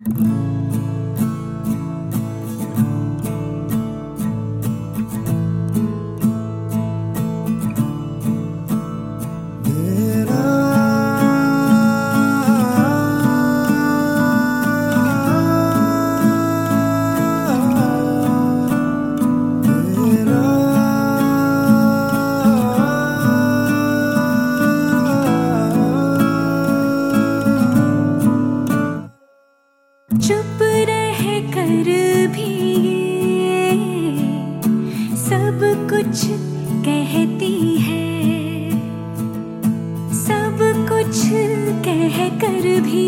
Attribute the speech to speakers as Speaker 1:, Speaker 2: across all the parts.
Speaker 1: चुप रह कर भी सब कुछ कहती है, सब कुछ कह कर भी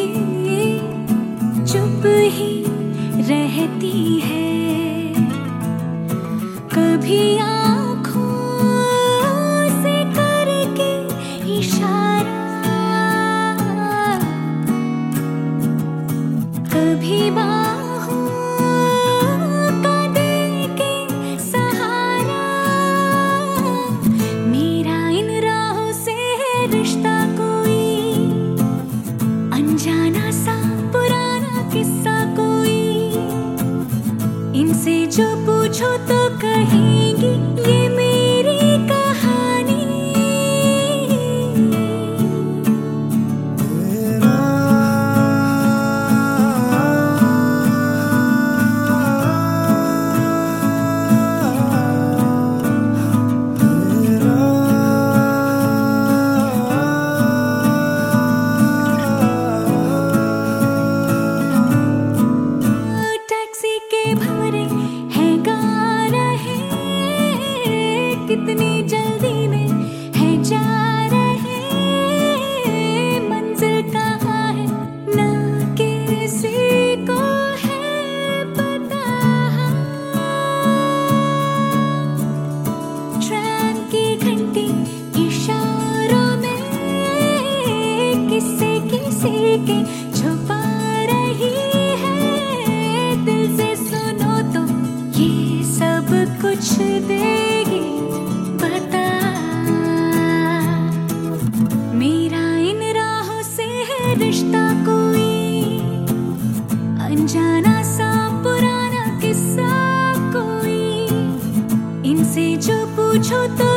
Speaker 1: चुप ही रहती है। कभी आँखों से करके इशारा, कभी बाहों का दे के सहारा। मेरा इन राहों से है रिश्ता कोई अनजाना सा पुराना किस्सा कोई। इनसे जो पूछो तो कहेंगी ये मेरी कहानी। कितनी जल्दी में है जा रहे, मंजिल कहाँ है ना किसी को है पता। ट्रेन की घंटी इशारों में किसी किसी के छुपा रही है। दिल से सुनो तो ये सब कुछ देगी बता। मेरा इन राहों से है रिश्ता कोई अनजाना सा पुराना किस्सा कोई। इनसे जो पूछो तो